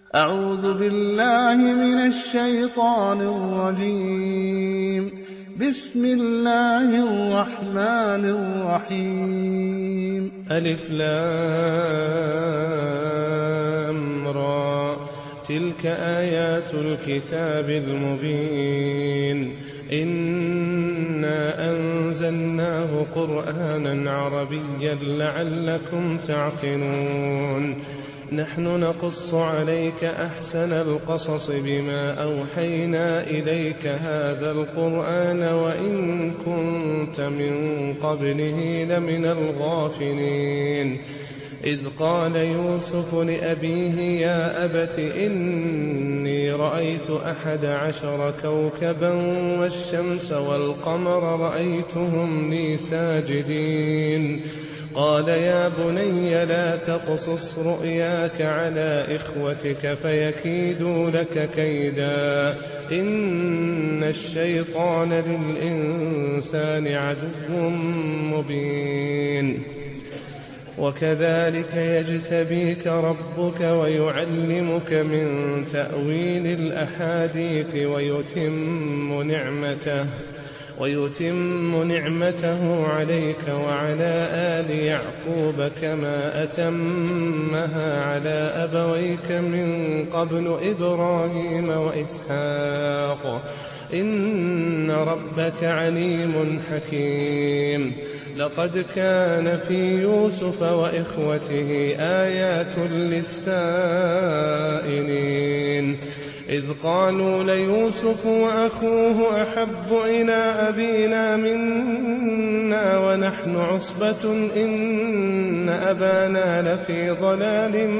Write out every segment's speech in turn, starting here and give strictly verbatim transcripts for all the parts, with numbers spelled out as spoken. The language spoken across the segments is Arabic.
أعوذ بالله من الشيطان الرجيم. بسم الله الرحمن الرحيم. ألف لام را، تلك آيات الكتاب المبين. إنا أنزلناه قرآنا عربيا لعلكم تعقلون. نحن نقص عليك أحسن القصص بما أوحينا إليك هذا القرآن وإن كنت من قبله لمن الغافلين. إذ قال يوسف لأبيه يا أبت إني رأيت أحد عشر كوكبا والشمس والقمر رأيتهم لي ساجدين. قال يا بني لا تقصص رؤياك على إخوتك فيكيدوا لك كيدا، إن الشيطان للإنسان عدو مبين. وكذلك يجتبيك ربك ويعلمك من تأويل الأحاديث ويتم نعمته ويتم نعمته عليك وعلى آل يعقوب كما أتمها على أبويك من قبل إبراهيم وإسحاق إن ربك عليم حكيم. لقد كان في يوسف وإخوته آيات للسائلين، إذ قالوا ليوسف وأخوه أحب إلى أبينا منا ونحن عصبة إن أبانا لفي ضلال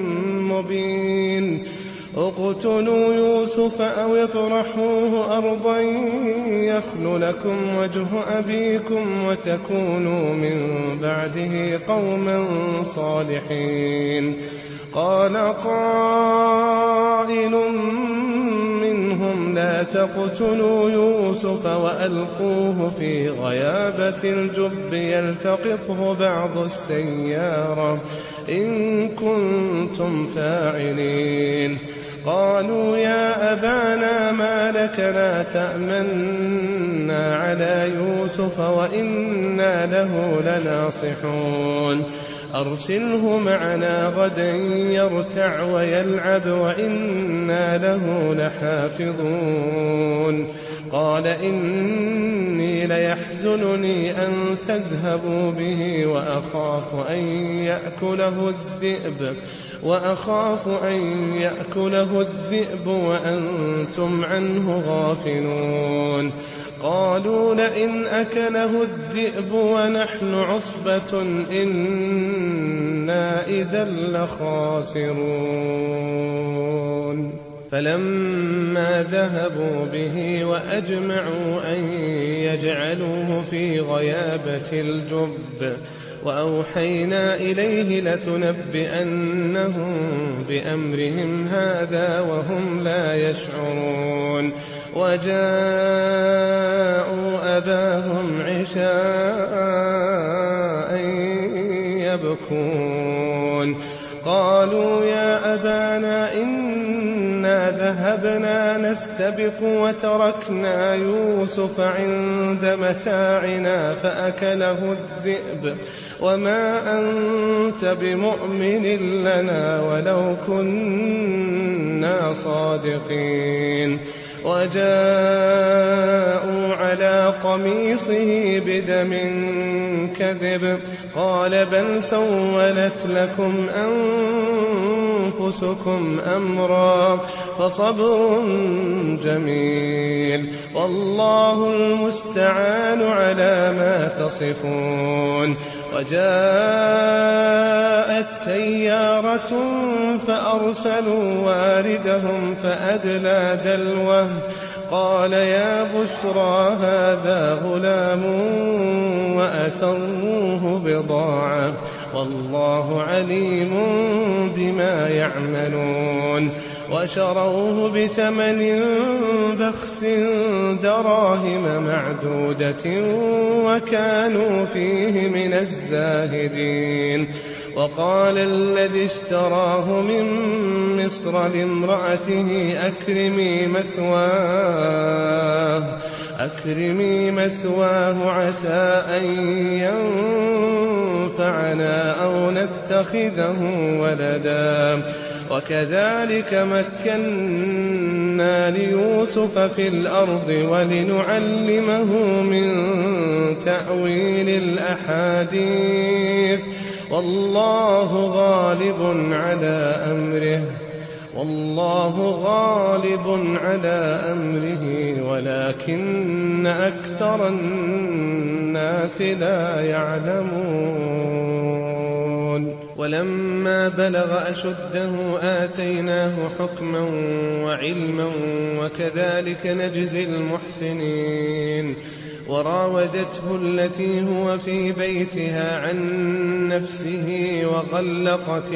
مبين. اقتلوا يوسف أو اطرحوه أرضا يخل لكم وجه أبيكم وتكونوا من بعده قوما صالحين. قال قائل منهم لا تقتلوا يوسف وألقوه في غيابة الجب يلتقطه بعض السيارة إن كنتم فاعلين. قالوا يا أبانا ما لك لا تأمنا على يوسف وإنا له لناصحون. أرسله معنا غدا يرتع ويلعب وإنا له لحافظون. قال إني ليحزنني أن تذهبوا به وأخاف أن يأكله الذئب وأخاف أن يأكله الذئب وأنتم عنه غافلون. قالوا لئن أكله الذئب ونحن عصبة إنا إذا لخاسرون. فلما ذهبوا به وأجمعوا أن يجعلوه في غيابة الجب وأوحينا إليه لتنبئنهم بأمرهم هذا وهم لا يشعرون. وجاءوا أباهم عشاء يبكون. قالوا يا أبانا إنا ذهبنا نستبق وتركنا يوسف عند متاعنا فأكله الذئب وما أنت بمؤمن لنا ولو كنا صادقين. وجاءوا على قميصه بدم كذب قال بل سولت لكم أنفسكم أمرا فصبر جميل والله المستعان على ما تصفون. وجاءت سيارة فأرسلوا واردهم فأدلى دلوه قال يا بشرى هذا غلام وأسروه بضاعة والله عليم بما يعملون. وشروه بثمن بخس دراهم معدودة وكانوا فيه من الزاهدين. وقال الذي اشتراه من مصر لامرأته أكرمي مثواه أكرمي مثواه عسى أن ينفعنا أو نتخذه ولدا وكذلك مكنا ليوسف في الأرض ولنعلمه من تأويل الأحاديث والله غالب على أمره والله غالب على أمره ولكن أكثر الناس لا يعلمون ولما بلغ أشده آتيناه حكما وعلما وكذلك نجزي المحسنين وراودته التي هو في بيتها عن نفسه وغلقت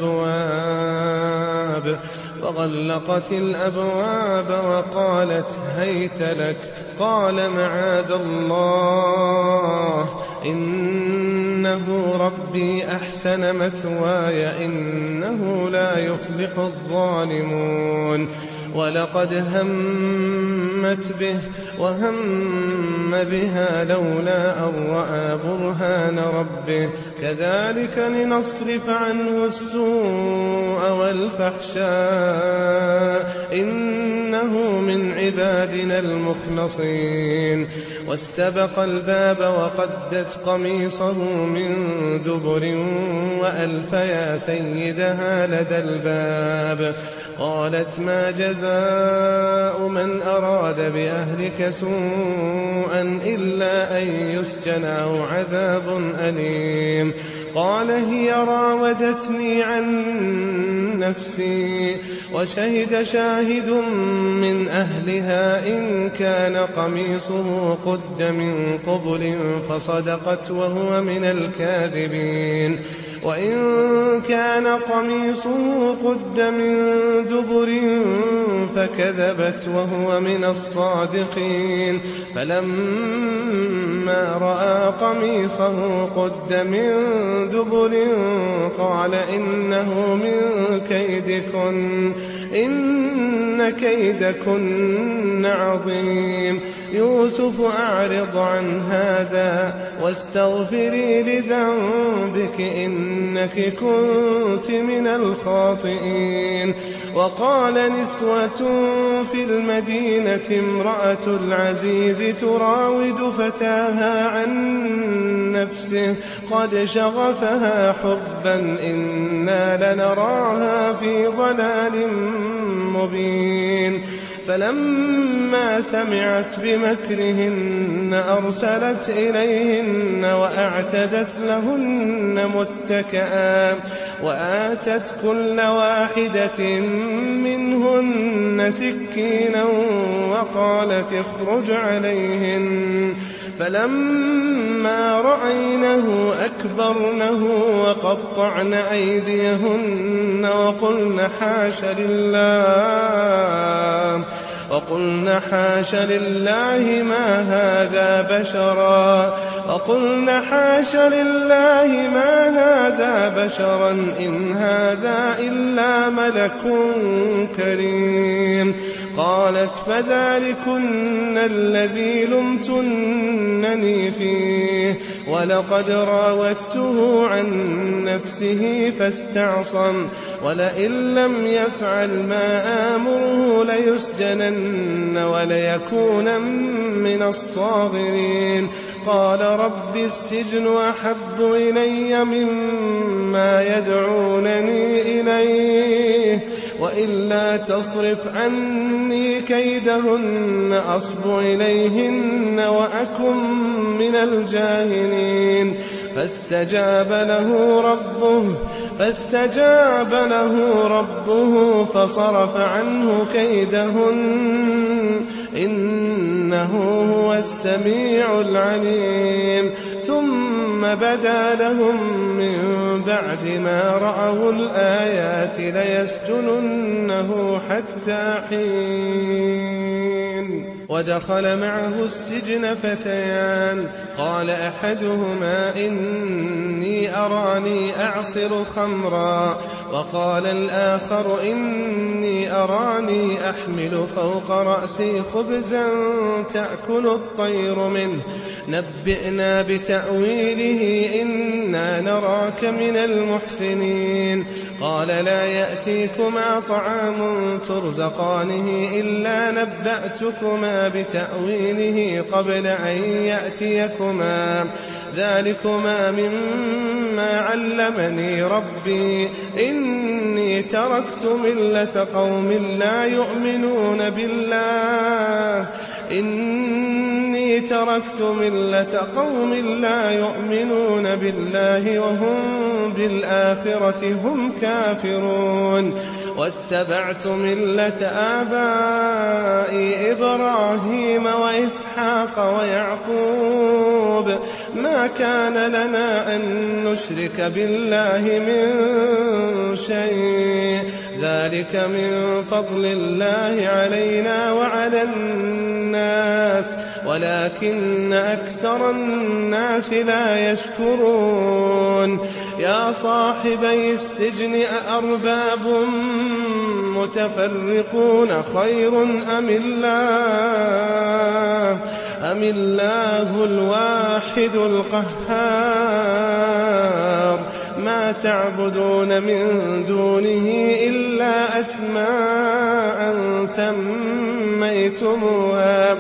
الأبواب وغلقت الأبواب وقالت هيت لك قال معاذ الله إنه ربي أحسن مثواي إنه لا يفلح الظالمون ولقد همت به وهم بها لولا أن رأى برهان ربه كذلك لنصرف عنه السوء والفحشاء إنه من عبادنا المخلصين واستبق الباب وقدت قميصه من دبر وألف يا سيدها لدى الباب قالت ما جزاء من أراد بأهلك سوءا إلا أن يسجن أو عذاب أليم قال هي راودتني عن نفسي وشهد شاهد من أهلها إن كان قميصه قد من قبل فصدقت وهو من الكاذبين وإن كان قميصه قد من دبر فكذبت وهو من الصادقين فلما رأى قميصه قد من دبر قال إنه من كيدكن إن كيدكن عظيم يوسف أعرض عن هذا واستغفري لذنبك إنك كنت من الخاطئين وقال نسوة في المدينة امرأة العزيز تراود فتاها عن نفسه قد شغفها حبا إنا لنراها في ضلال مبين فلما سمعت بمكرهن أرسلت إليهن وأعتدت لهن متكئا وآتت كل واحدة منهن سكينا وقالت اخرج عليهن فلما رأينه أكبرنه وقطعن أيديهن وقلن حاش لله وقلن حاش لله ما هذا بشرا وقلن حاش لله ما هذا بشرا إن هذا إلا ملك كريم قالت فذلكن الذي لمتنني فيه ولقد راودته عن نفسه فاستعصم ولئن لم يفعل ما آمره ليسجنن وليكون من الصاغرين قال رب السجن أحب إلي مما يدعونني إليه وإلا تصرف عني كيدهن أصب إليهن وأكن من الجاهلين فاستجاب له ربه فاستجاب له ربه فصرف عنه كيدهن إنه هو السميع العليم ثم بدا لهم من بعد ما رأوا الآيات ليسجننه حتى حين ودخل معه السجن فتيان قال أحدهما إني أراني أعصر خمرا وقال الآخر إني أراني أحمل فوق رأسي خبزا تأكل الطير منه نبئنا بتأويله إنا نراك من المحسنين قال لا يأتيكما طعام ترزقانه إلا نبأتكما بتأويله قبل أن يأتيكما ذلكما مما علمني ربي إني تركت ملة قوم لا يؤمنون بالله إني تركت ملة قوم لا يؤمنون بالله وهم بالآخرة هم كافرون واتبعت ملة آبائي إبراهيم وإسحاق ويعقوب ما كان لنا أن نشرك بالله من شيء ذلك من فضل الله علينا وعلى الناس ولكن أكثر الناس لا يشكرون يا صاحبي السجن أأرباب متفرقون خير أم الله أم الله الواحد القهار ما تعبدون من دونه إلا أسماء سميتموها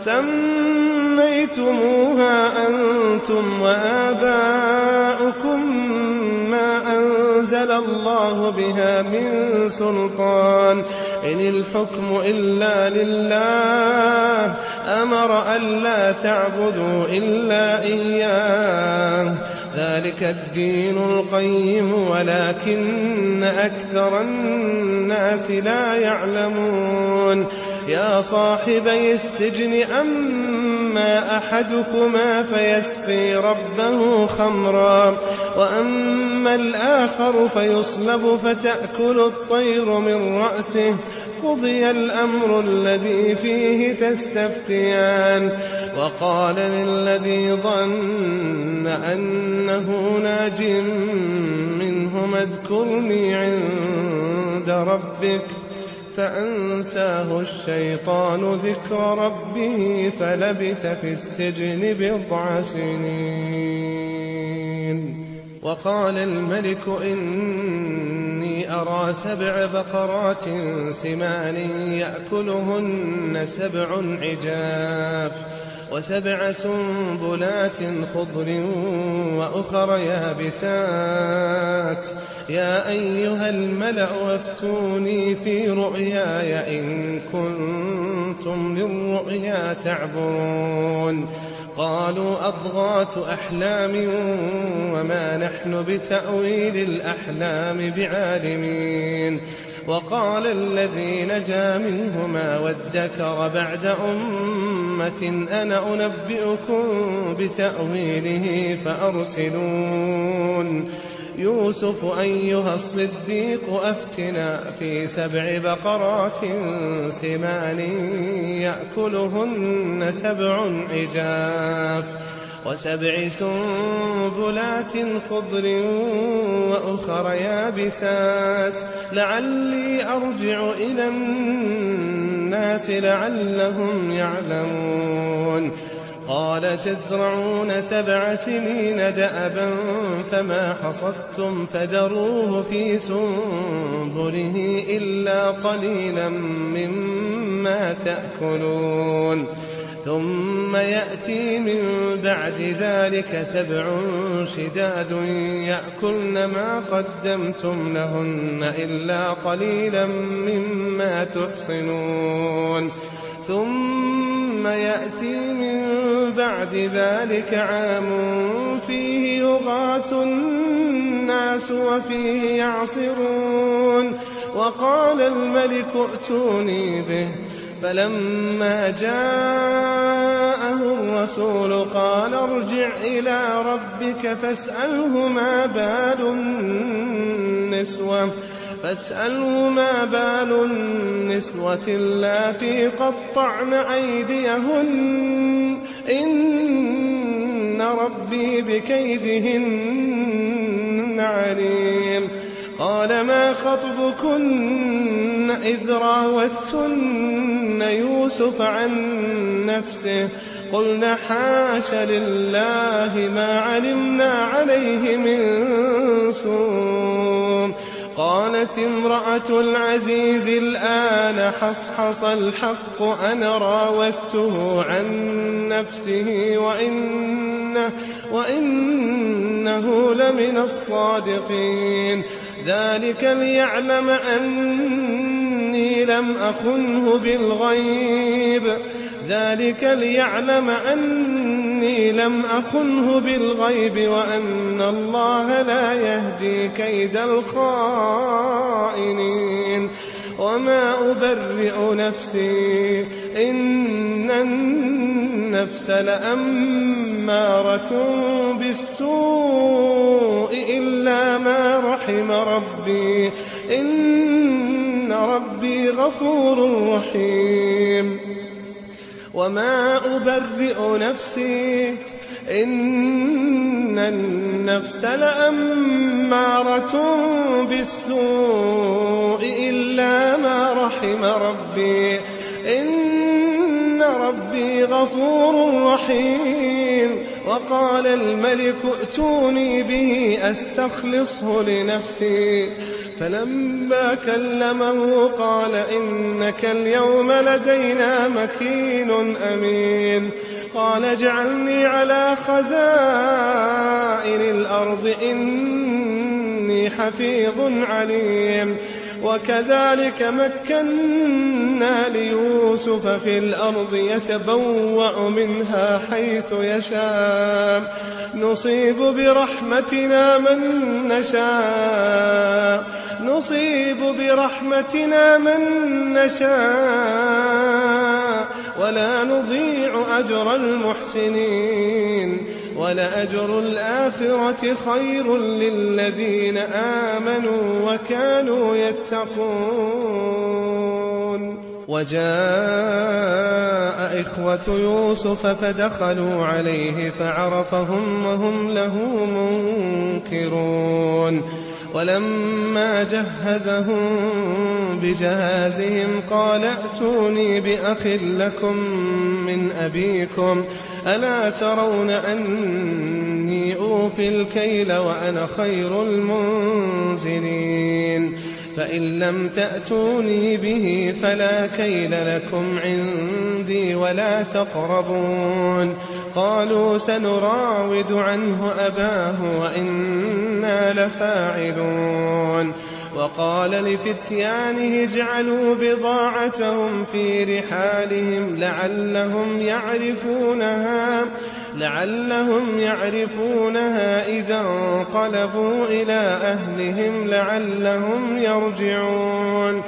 سميتموها أنتم وآباؤكم ما أنزل الله بها من سلطان إن الحكم إلا لله أمر ألا تعبدوا إلا إياه ذلك الدين القيم ولكن أكثر الناس لا يعلمون يا صاحبي السجن أما أحدكما فيسقي ربه خمرا وأما الآخر فيصلب فتأكل الطير من رأسه قضي الأمر الذي فيه تستفتيان وقال للذي ظن أنه ناج منهما اذكرني عند ربك فأنساه الشيطان ذكر ربه فلبث في السجن بضع سنين وقال الملك إني أرى سبع بقرات سمان يأكلهن سبع عجاف وسبع سنبلات خضر وأخر يابسات يا أيها الملأ افتوني في رؤياي إن كنتم للرؤيا تعبرون قالوا أضغاث أحلام وما نحن بتأويل الأحلام بعالمين وقال الذي نجا منهما وادكر بعد أمة أنا أنبئكم بتأويله فأرسلون يوسف أيها الصديق أفتنا في سبع بقرات سمان يأكلهن سبع عجاف وسبع سنبلات خضر وأخر يابسات لعلي أرجع إلى الناس لعلهم يعلمون قال تزرعون سبع سنين دأبا فما حصدتم فذروه في سنبله إلا قليلا مما تأكلون ثم يأتي من بعد ذلك سبع شداد يأكلن ما قدمتم لهن إلا قليلا مما تحصنون ثم يأتي من بعد ذلك عام فيه يغاث الناس وفيه يعصرون وقال الملك ائتوني به فلما جاءه الرسول قال ارجع إلى ربك فاسأله ما بال النسوة فاسألوا ما بال النسوة اللاتي قطعن أيديهن إن ربي بكيدهن عليم. قال ما خطبكن إذ راوتن يوسف عن نفسه قلنا حاش لله ما علمنا عليه من سوء. قالت امرأة العزيز الآن حصحص الحق أنا راودته عن نفسه وإنه, وإنه لمن الصادقين. ذلك ليعلم أني لم أخنه بالغيب ذلك ليعلم أني لم أخنه بالغيب وأن الله لا يهدي كيد الخائنين. وما أبرئ نفسي إن النفس لأمارة بالسوء إلا ما رحم ربي إن ربي غفور رحيم. وما أبرئ نفسي إن النفس لأمارة بالسوء إلا ما رحم ربي إن ربي غفور رحيم. وقال الملك ائتوني به أستخلصه لنفسي فلما كلمه قال إنك اليوم لدينا مكين أمين. قال اجعلني على خزائن الأرض إني حفيظ عليم. وكذلك مكنا ليوسف في الأرض يتبوأ منها حيث يشاء نصيب برحمتنا من نشاء نصيب برحمتنا من نشاء ولا نضيع أجر المحسنين. ولأجر الآخرة خير للذين آمنوا وكانوا يتقون. وجاء إخوة يوسف فدخلوا عليه فعرفهم وهم له منكرون. ولما جهزهم بجهازهم قال ائتوني بأخ لكم من أبيكم ألا ترون أني أوفي الكيل وأنا خير المنزلين. فإن لم تأتوني به فلا كيل لكم عندي ولا تقربون. قالوا سنراود عنه أباه وإنا لفاعلون. وقال لفتيانه اجعلوا بضاعتهم في رحالهم لعلهم يعرفونها لعلهم يعرفونها إذا انقلبوا إلى أهلهم لعلهم يرجعون.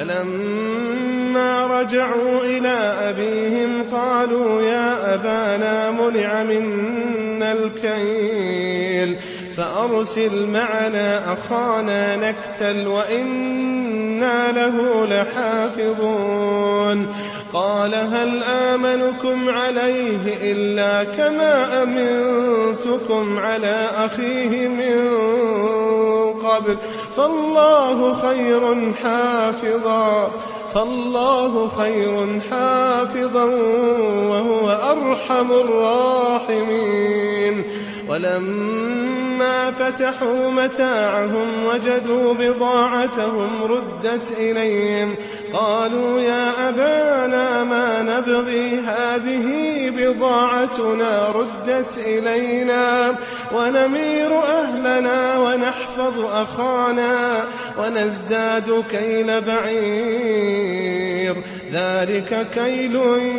فلما رجعوا إلى أبيهم قالوا يا أبانا منع منا الكيل فأرسل معنا أخانا نكتل وإنا له لحافظون. قال هل آمنكم عليه إلا كما أمنتكم على أخيه من قبل فالله خير حافظا فالله خير حافظا وهو أرحم الراحمين. ولما فتحوا متاعهم وجدوا بضاعتهم ردت إليهم قالوا يا أبانا ما نبغي هذه بضاعتنا ردت إلينا ونمير أهلنا ونحفظ أخانا ونزداد كيل بعير ذلك كيل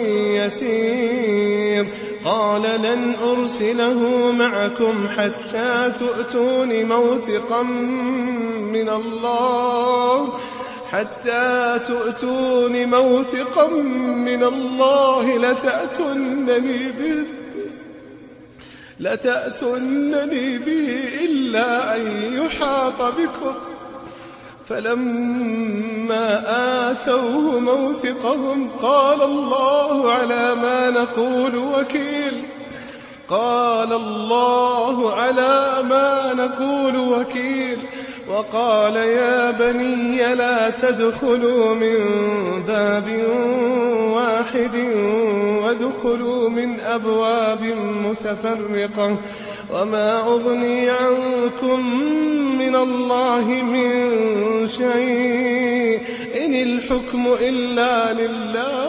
يسير. قال لن أرسله معكم حتى تؤتون موثقا من الله حتى تؤتون موثقا من الله لتأتونني به لتأتونني به إلا أن يحاط بكم فلما آتوه موثقهم قال الله على ما نقول وكيل قال الله على ما نقول وكيل وقال يا بني لا تدخلوا من باب واحد وادخلوا من أبواب متفرقة وما أغني عنكم من الله من شيء إن الحكم إلا لله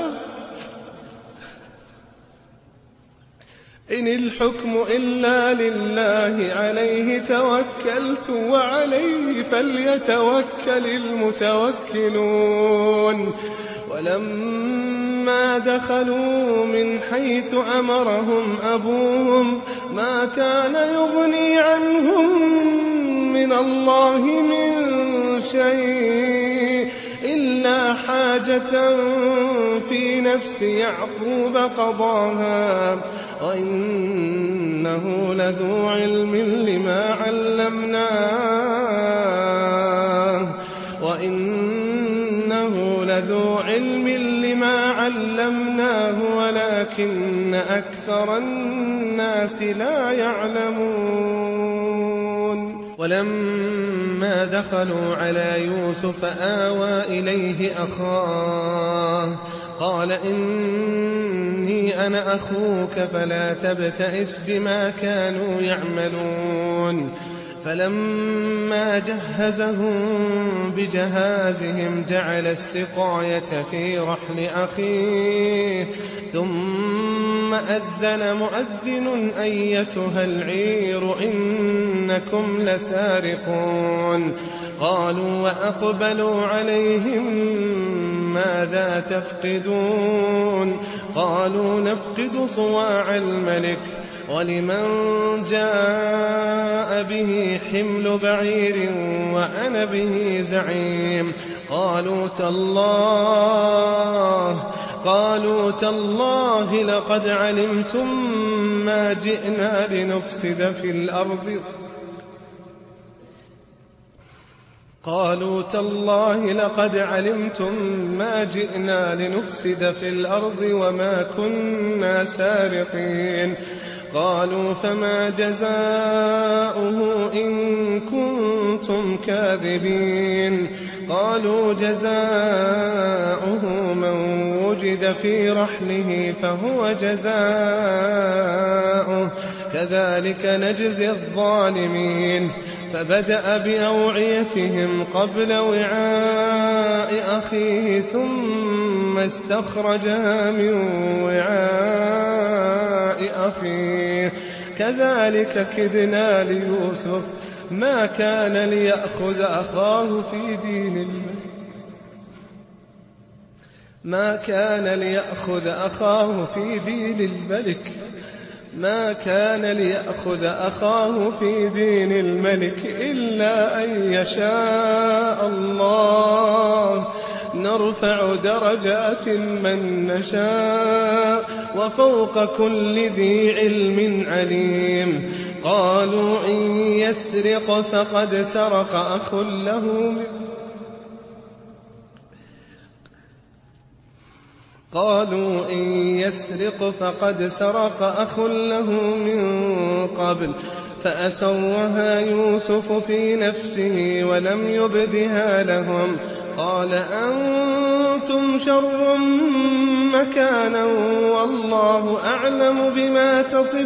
إن الحكم إلا لله عليه توكلت وعليه فليتوكل المتوكلون. ولما دخلوا من حيث أمرهم أبوهم ما كان يغني عنهم من الله من شيء إلا حاجة في نفس يعقوب قضاها وإنه لذو علم لما علمناه وإنه لذو علم لما علمناه ولكن أكثر الناس لا يعلمون. ولما دخلوا على يوسف آوى إليه أخاه قال إني أنا أخوك فلا تبتئس بما كانوا يعملون. فلما جهزهم بجهازهم جعل السقاية في رحل أخيه ثم أذن مؤذن أيتها العير إنكم لسارقون. قالوا وأقبلوا عليهم ماذا تفقدون؟ قالوا نفقد صواع الملك ولمن جاء به حمل بعير وأنا به زعيم. قالوا تالله قالوا تالله لقد علمتم ما جئنا لنفسد في الأرض قالوا تالله لقد علمتم ما جئنا لنفسد في الأرض وما كنا سارقين. قالوا فما جزاؤه إن كنتم كاذبين؟ قالوا جزاؤه من وجد في رحله فهو جزاؤه كذلك نجزي الظالمين. فبدأ بأوعيتهم قبل وعاء أخيه ثم استخرجها من وعاء أخيه كذلك كدنا ليوسف ما كان ليأخذ أخاه في دين الله ما كان ليأخذ أخاه في دين الملك ما كان ليأخذ أخاه في دين الملك إلا أن يشاء الله نرفع درجات من نشاء وفوق كل ذي علم عليم. قالوا إن يسرق فقد سرق أخ له من قالوا إن يسرق فقد سرق أخ له من قبل فأسوها يوسف في نفسه ولم يبدها لهم. قال أنتم شر مكانا والله أعلم بما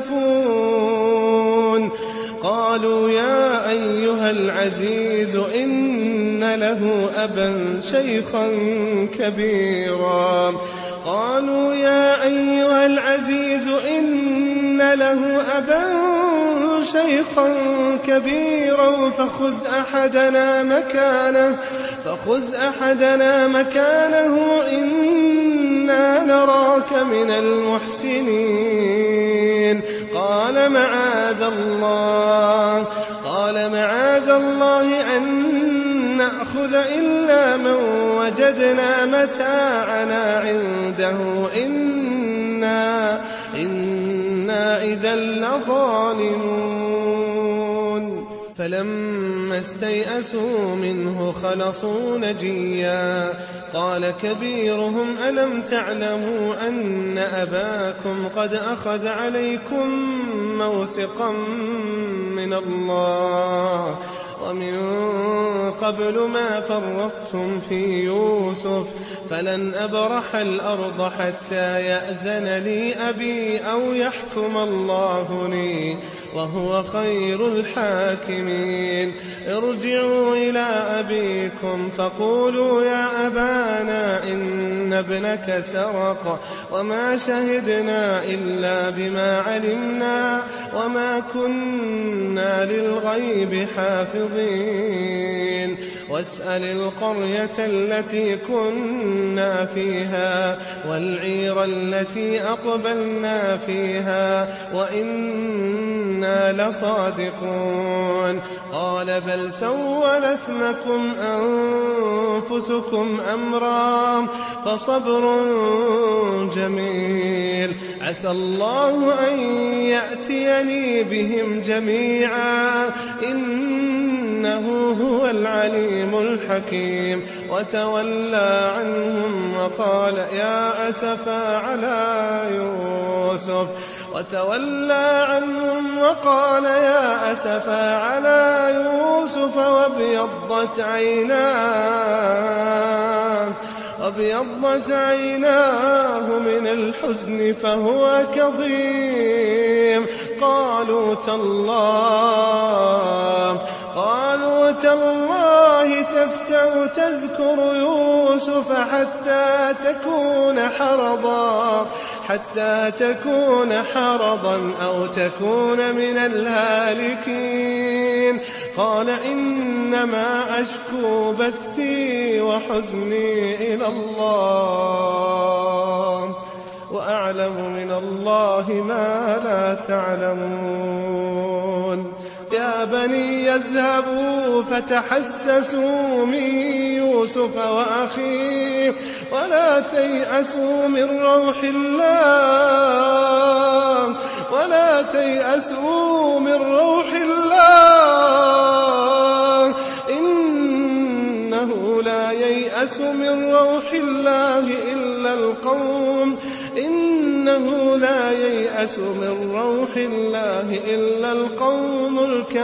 تصفون. قالوا يا أيها العزيز إن له أبا شيخا كبيرا قالوا يا أيها العزيز إن له أبا شيخا كبيرا فخذ أحدنا مكانه فخذ أحدنا مكانه إنا نراك من المحسنين. قال معاذ الله قال معاذ الله أن نأخذ إلا من وجدنا متاعنا عنده إنا إنا إذا لظالمون. فلما استيئسوا منه خلصوا نجيا قال كبيرهم ألم تعلموا أن أباكم قد أخذ عليكم موثقا من الله ومن قبل ما فرطتم في يوسف فلن أبرح الأرض حتى يأذن لي أبي أو يحكم الله لي وهو خير الحاكمين ارجعوا إلى أبيكم فقولوا يا أبانا إن ابنك سرق وما شهدنا إلا بما علمنا وما كنا للغيب حافظين واسأل القرية التي كنا فيها والعير التي أقبلنا فيها وإنا لصادقون قال بل سولت لكم أنفسكم أمرا فصبر جميل عسى الله أن يأتيني بهم جميعا إنه هو العليم الحكيم وتولى عنهم وقال يا أسفا على يوسف وتولى عنهم وقال يا أسفا على يوسف وابيضت عيناه وابيضت عيناه من الحزن فهو كظيم قالوا تالله قالوا تالله تفتأ تذكر يوسف حتى تكون حرضا حتى تكون حرضا أو تكون من الهالكين قال إنما أشكو بثي وحزني إلى الله وأعلم من الله ما لا تعلمون يا بني اذهبوا فتحسسوا من يوسف وأخيه ولا تيأسوا من روح الله ولا تيأسوا من روح الله إنه لا ييأس من روح الله إلا القوم إنه لا ييأس من روح الله إلا القوم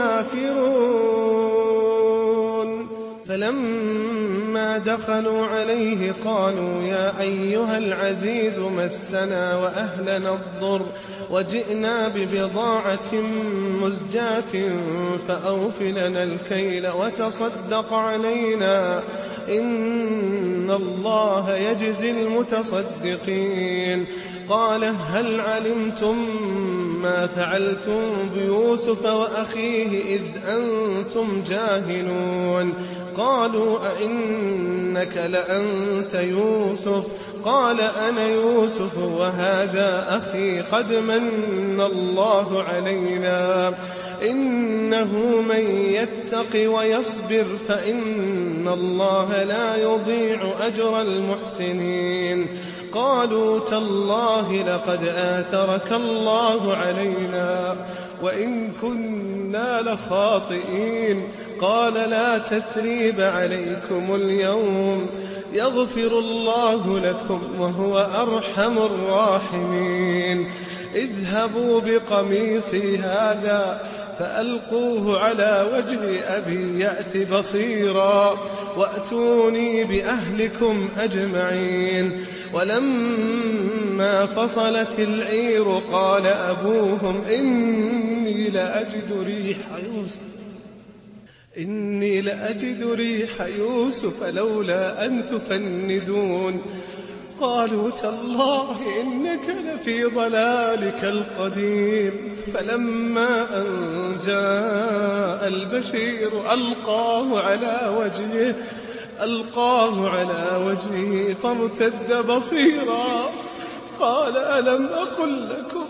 الكافرون فلما دخلوا عليه قالوا يا أيها العزيز مسنا وأهلنا الضر وجئنا ببضاعة مزجاة فأوف لنا الكيل وتصدق علينا إن الله يجزي المتصدقين قال هل علمتم ما فعلتم بيوسف وأخيه إذ أنتم جاهلون قالوا أئنك لأنت يوسف قال أنا يوسف وهذا أخي قد من الله علينا إنه من يتق ويصبر فإن الله لا يضيع أجر المحسنين قالوا تالله لقد آثرك الله علينا وإن كنا لخاطئين قال لا تثريب عليكم اليوم يغفر الله لكم وهو أرحم الراحمين اذهبوا بقميصي هذا فألقوه على وجه أبي يأت بصيرا وأتوني بأهلكم أجمعين ولما فصلت العير قال أبوهم إني لأجد ريح يوسف إني لأجد ريح يوسف لولا أن تفندون قالوا تالله إنك لفي ضلالك القديم فلما أن جاء البشير ألقاه على وجهه ألقاه على وجهه فارتد بصيرا قال ألم أقل لكم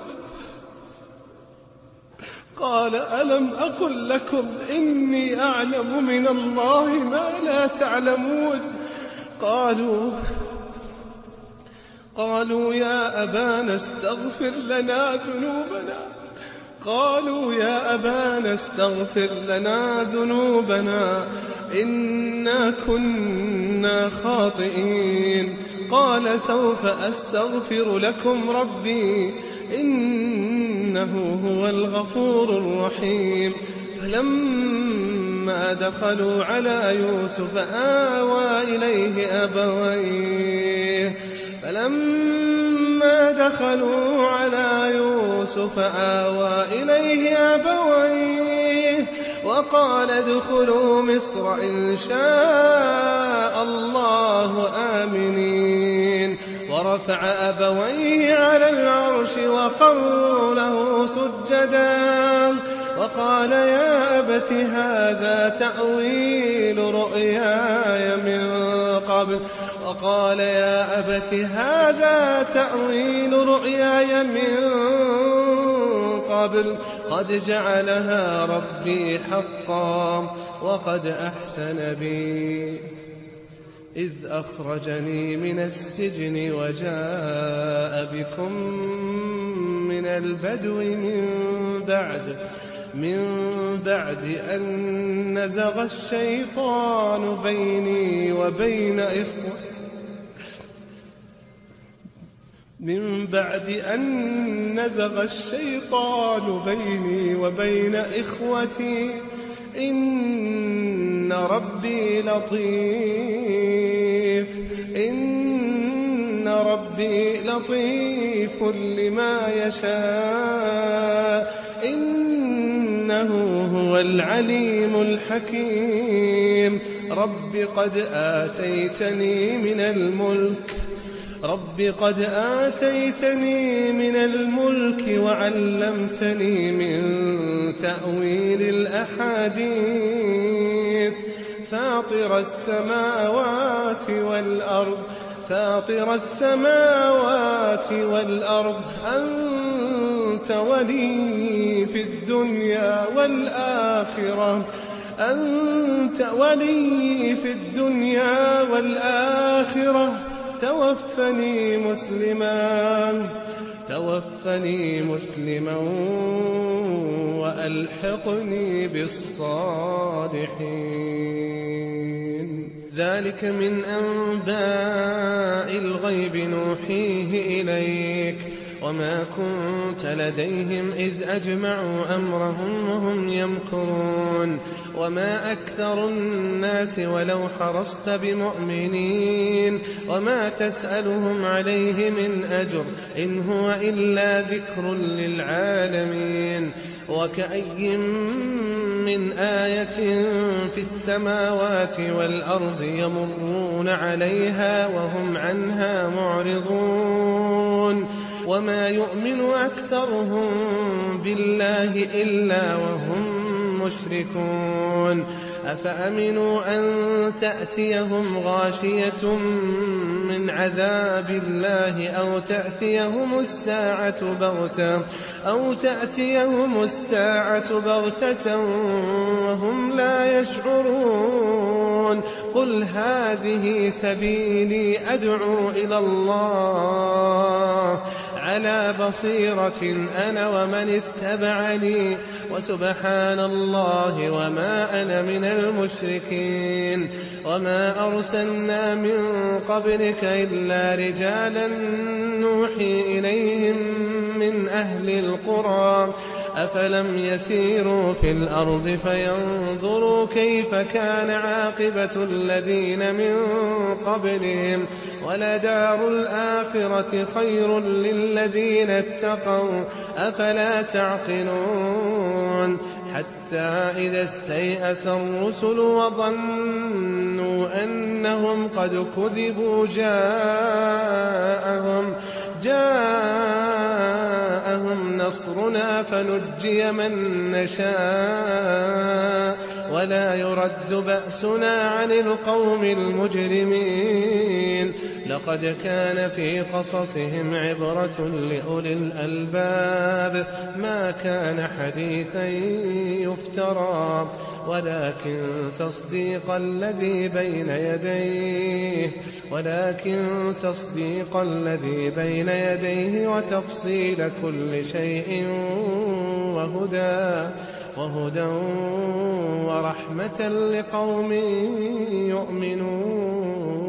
قال ألم أقل لكم إني أعلم من الله ما لا تعلمون قالوا قالوا يا أبانا استغفر لنا ذنوبنا قالوا يا أبانا استغفر لنا ذنوبنا إنا كنا خاطئين. قال سوف أستغفر لكم ربي إنه هو الغفور الرحيم. فلما دخلوا على يوسف آوى إليه أبويه فلما دخلوا على يوسف آوى إليه أبويه وقال ادخلوا مصر إن شاء الله آمنين. ورفع أبويه على العرش وخروا له سجدا وقال يا أبت هذا تأويل رؤياي من قبل وقال يا أبت هذا تأويل رؤياي من قبل قد جعلها ربي حقا وقد أحسن بي إذ أخرجني من السجن وجاء بكم من البدو من بعد من بعد أن نزغ الشيطان بيني وبين إخوتي من بعد أن نزغ الشيطان بيني وبين إخوتي إن ربي لطيف إن ربي لطيف لما يشاء إنه هو العليم الحكيم. رب قد آتيتني من الملك رب قد آتيتني من الملك وعلمتني من تأويل الأحاديث فاطر السماوات والأرض فاطر السماوات والأرض أنت ولي في الدنيا والآخرة أنت ولي في الدنيا والآخرة توفني مسلما توفني مسلما وألحقني بالصالحين. ذلك من أنباء الغيب نوحيه إليك وما كنت لديهم إذ أجمعوا أمرهم وهم يمكرون. وما أكثر الناس ولو حرصت بمؤمنين وما تسألهم عليه من أجر إن هو إلا ذكر للعالمين. وكأي من آية في السماوات والأرض يمرون عليها وهم عنها معرضون وما يؤمن أكثرهم بالله إلا وهم مشركون. أفأمنوا أن تأتيهم غاشية من عذاب الله أو تأتيهم الساعة بغتة أو تأتيهم الساعة بغتة وهم لا يشعرون. قل هذه سبيلي أدعو إلى الله على بصيرة أنا ومن اتبعني وسبحان الله وما أنا من المشركين. وما أرسلنا من قبلك إلا رجالا نوحي إليهم من أهل القرى أفلم يسيروا في الأرض فينظروا كيف كان عاقبة الذين من قبلهم ولدار الآخرة خير للذين اتقوا أفلا تعقلون. حتى إذا استيأس الرسل وظنوا أنهم قد كذبوا جاءهم جاءهم نصرنا فنجي من نشاء ولا يرد بأسنا عن القوم المجرمين. لقد كان في قصصهم عبرة لأولي الألباب ما كان حديثا يفترى ولكن تصديق الذي بين يديه ولكن تصديق الذي بين يديه وتفصيل كل شيء وهدى وهدى ورحمة لقوم يؤمنون.